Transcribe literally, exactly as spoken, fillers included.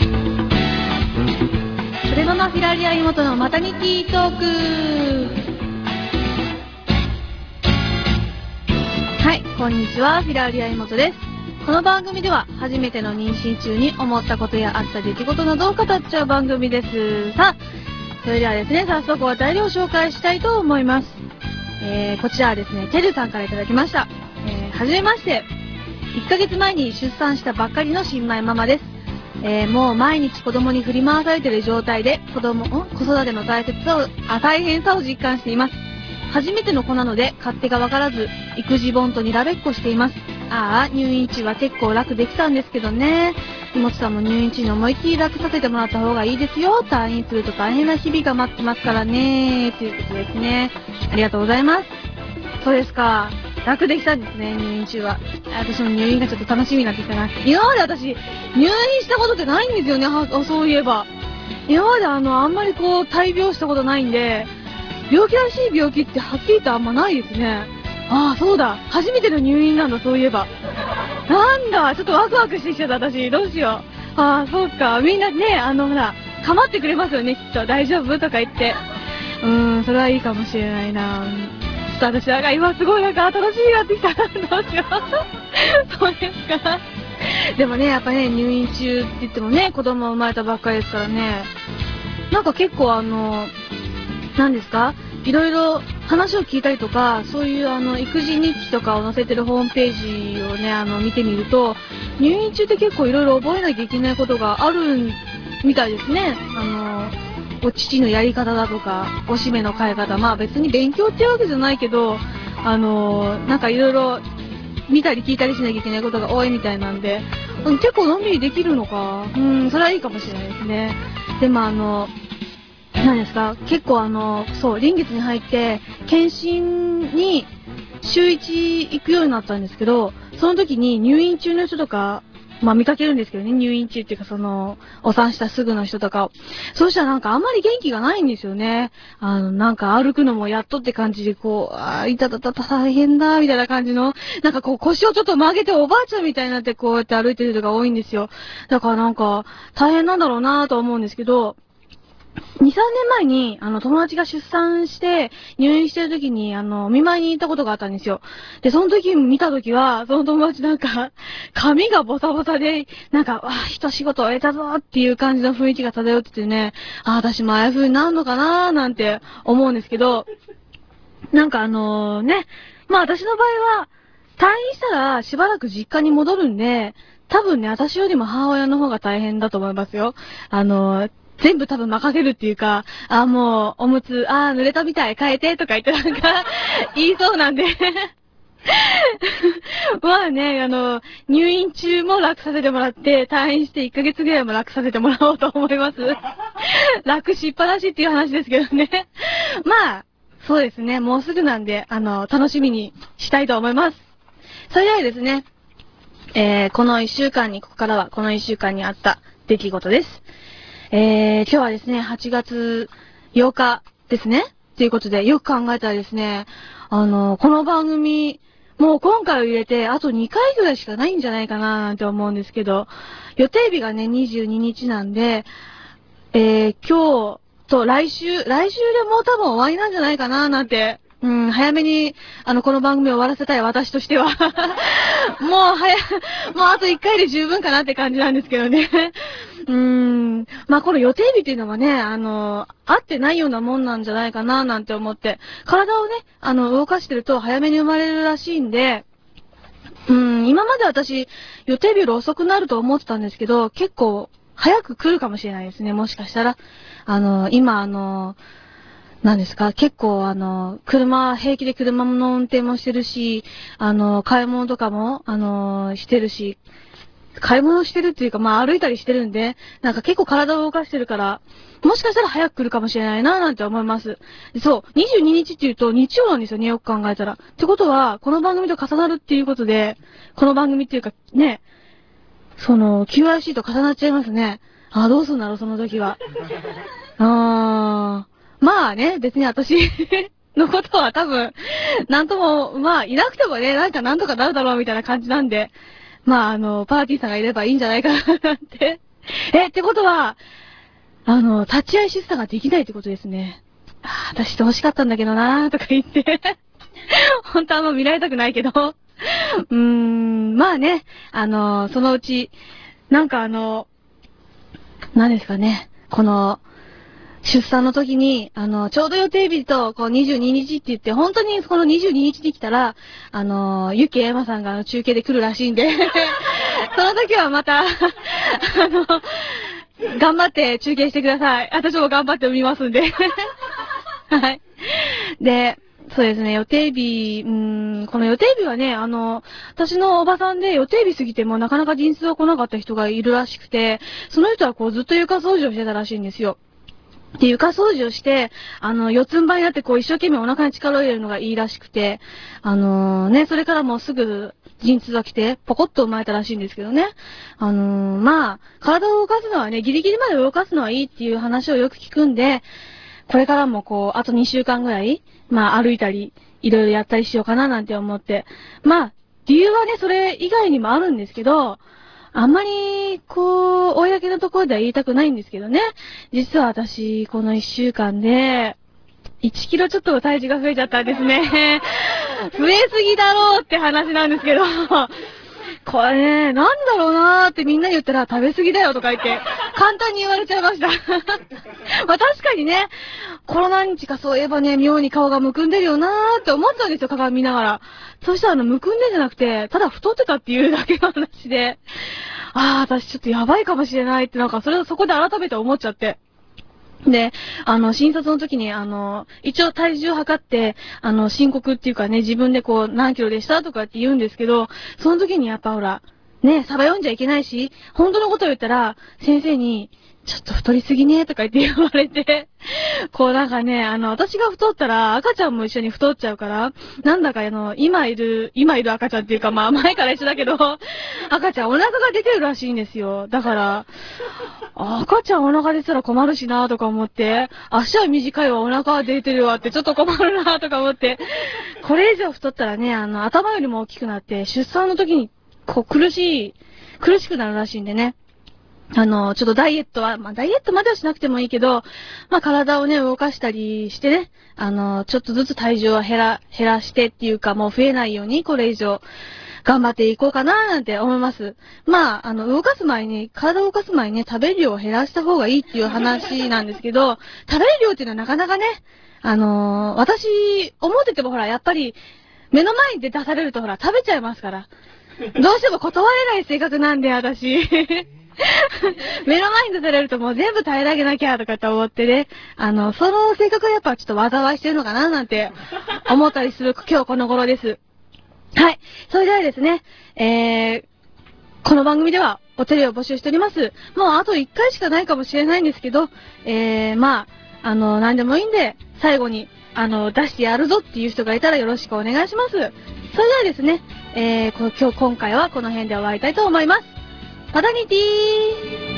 それママフィラリア妹のマタニティトーク。はい、こんにちは、フィラリア妹です。この番組では初めての妊娠中に思ったことやあった出来事などを語っちゃう番組です。さあ、それではですね、早速お便りを紹介したいと思います。えー、こちらはですね、てるさんからいただきました。えー、はじめまして。いっかげつまえに出産したばっかりの新米ママです。えー、もう毎日子供に振り回されている状態で子供、子育ての大切さを、あ、大変さを実感しています。初めての子なので勝手がわからず、育児本とにらめっこしています。ああ、入院中は結構楽できたんですけどね。妹さんも入院中に思いっきり楽させてもらった方がいいですよ。退院すると大変な日々が待ってますからね。ということですね。ありがとうございます。そうですか。楽できたんですね、入院中は。私も入院がちょっと楽しみになってきたな。今まで私、入院したことってないんですよね、はそういえば。今まであの、あんまりこう、大病したことないんで、病気らしい病気ってはっきり言ってあんまないですね。ああ、そうだ。初めての入院なんだ、そういえば。なんだ、ちょっとワクワクしてきちゃった、私。どうしよう。ああ、そうか。みんなね、あの、ほら、構ってくれますよね、きっと。大丈夫とか言って。うーん、それはいいかもしれないな。ちょっと私、なんか今すごいなんか楽しみになってきた。どうしよう。そうですか。でもね、やっぱね、入院中って言ってもね、子供生まれたばっかりですからね。なんか結構あの、何ですか？いろいろ話を聞いたりとか、そういうあの、育児日記とかを載せてるホームページをね、あの、見てみると、入院中って結構いろいろ覚えなきゃいけないことがあるみたいですね。あの、お乳のやり方だとか、おしめの変え方。まあ別に勉強っていうわけじゃないけど、あの、なんかいろいろ見たり聞いたりしなきゃいけないことが多いみたいなんで、うん、結構のんびりできるのか。うん、それはいいかもしれないですね。でもあの、何ですか、結構あの、そう、臨月に入って、検診に週いち行くようになったんですけど、その時に入院中の人とか、まあ見かけるんですけどね、入院中っていうかその、お産したすぐの人とかを。そうしたらなんかあんまり元気がないんですよね。あの、なんか歩くのもやっとって感じでこう、ああ、いたたたた大変だ、みたいな感じの、なんかこう腰をちょっと曲げておばあちゃんみたいになってこうやって歩いてる人が多いんですよ。だからなんか、大変なんだろうなと思うんですけど、に、さんねんまえに、あの、友達が出産して、入院してる時に、あの、お見舞いに行ったことがあったんですよ。で、その時見た時は、その友達なんか、髪がボサボサで、なんか、わあ、一仕事終えたぞっていう感じの雰囲気が漂っててね、あ、私もああいう風になるのかなーなんて思うんですけど、なんかあのね、まあ私の場合は、退院したらしばらく実家に戻るんで、多分ね、私よりも母親の方が大変だと思いますよ。あのー、全部多分任せるっていうか、あ、もう、おむつ、あー、濡れたみたい、変えて、とか言ってなんか、言いそうなんでまあね、あの、入院中も楽させてもらって、退院していっかげつぐらいも楽させてもらおうと思います。楽しっぱなしっていう話ですけどね。まあ、そうですね、もうすぐなんで、あの、楽しみにしたいと思います。それではですね、えー、この一週間に、ここからはこの一週間にあった出来事です。えー、今日はですね、はちがつようかですね。ということで、よく考えたらですね、あの、この番組、もう今回を入れて、あとにかいぐらいしかないんじゃないかななんて思うんですけど、予定日がね、にじゅうににちなんで、えー、今日と来週、来週でもう多分終わりなんじゃないかななんて、うん、早めに、あの、この番組を終わらせたい私としてはもう早、もうあといっかいで十分かなって感じなんですけどねうーん。まあ、この予定日っていうのはね、あの、合ってないようなもんなんじゃないかななんて思って、体をね、あの、動かしてると早めに生まれるらしいんで、うん、今まで私、予定日より遅くなると思ってたんですけど、結構、早く来るかもしれないですね、もしかしたら。あの、今、あの、何ですか、結構、あの、車、平気で車の運転もしてるし、あの、買い物とかも、あの、してるし、買い物してるっていうか、まあ歩いたりしてるんで、なんか結構体を動かしてるから、もしかしたら早く来るかもしれないななんて思います。そう、にじゅうににちっていうと日曜なんですよね、よく考えたら。ってことは、この番組と重なるっていうことで、この番組っていうか、ね、その、キューアイシー と重なっちゃいますね。あ、どうすんだろう、その時は。あー、まあね、別に私のことは多分、なんとも、まあ、いなくてもね、なんかなんとかなるだろうみたいな感じなんで、まあ、あの、パーティーさんがいればいいんじゃないかなってえ、ってことは、あの、立ち会い出産ができないってことですね。ああ、私して欲しかったんだけどなーとか言って。本当はあんま見られたくないけど。うーん、まあね、あの、そのうち、なんかあの、何ですかね、この、出産の時に、あの、ちょうど予定日と、こう、にじゅうににちって言って、本当にこのにじゅうににちに来たら、あの、ゆきえまさんが中継で来るらしいんで、その時はまた、あの、頑張って中継してください。私も頑張って産みますんで。はい。で、そうですね、予定日、うーん、この予定日はね、あの、私のおばさんで予定日過ぎてもなかなか陣痛が来なかった人がいるらしくて、その人はこうずっと床掃除をしてたらしいんですよ。で、床掃除をして、あの、四つん這いになってこう一生懸命お腹に力を入れるのがいいらしくて、あのー、ね、それからもうすぐ陣痛が来て、ポコッと生まれたらしいんですけどね。あのー、まあ、体を動かすのはね、ギリギリまで動かすのはいいっていう話をよく聞くんで、これからもこう、あとにしゅうかんぐらい、まあ歩いたり、いろいろやったりしようかななんて思って。まあ、理由はね、それ以外にもあるんですけど、あんまり、こう、公のところでは言いたくないんですけどね。実は私、このいっしゅうかんで、いちキロちょっと体重が増えちゃったんですね。増えすぎだろうって話なんですけど、これね、なんだろうなーってみんなに言ったら食べ過ぎだよとか言って、簡単に言われちゃいました。まあ確かにね、コロナ日かそういえばね、妙に顔がむくんでるよなーって思ってたんですよ、鏡見ながら。そしたらあの、むくんでんじゃなくて、ただ太ってたっていうだけの話で、ああ、私ちょっとやばいかもしれないってなんか、それをそこで改めて思っちゃって。で、あの、診察の時に、あの、一応体重を測って、あの、申告っていうかね、自分でこう、何キロでしたとかって言うんですけど、その時にやっぱほら、ね、サバ読んじゃいけないし、本当のことを言ったら、先生に、ちょっと太りすぎね、とか言って言われて、こうなんかね、あの、私が太ったら赤ちゃんも一緒に太っちゃうから、なんだかあの、今いる、今いる赤ちゃんっていうか、まあ前から一緒だけど、赤ちゃんお腹が出てるらしいんですよ。だから、赤ちゃんお腹出てたら困るしなとか思って、足は短いわ、お腹は出てるわってちょっと困るなとか思って、これ以上太ったらね、あの、頭よりも大きくなって、出産の時に、こう苦しい、苦しくなるらしいんでね。あの、ちょっとダイエットは、まあ、ダイエットまではしなくてもいいけど、まあ、体をね、動かしたりしてね、あの、ちょっとずつ体重は減ら、減らしてっていうか、もう増えないように、これ以上、頑張っていこうかななんて思います。まあ、あの、動かす前に、体を動かす前にね、食べる量を減らした方がいいっていう話なんですけど、食べる量っていうのはなかなかね、あのー、私、思っててもほら、やっぱり、目の前で出されるとほら、食べちゃいますから。どうしても断れない性格なんで、私。目の前に出されるともう全部平らげなきゃとかって思ってね、あの、その性格はやっぱちょっと災いしてるのかななんて思ったりする今日この頃です。はい。それではですね、えー、この番組ではお便りを募集しております。もうあといっかいしかないかもしれないんですけど、えー、まあ、あの、何でもいいんで、最後に、あの、出してやるぞっていう人がいたらよろしくお願いします。それではですね、えー、今日、今回はこの辺で終わりたいと思います。またにてー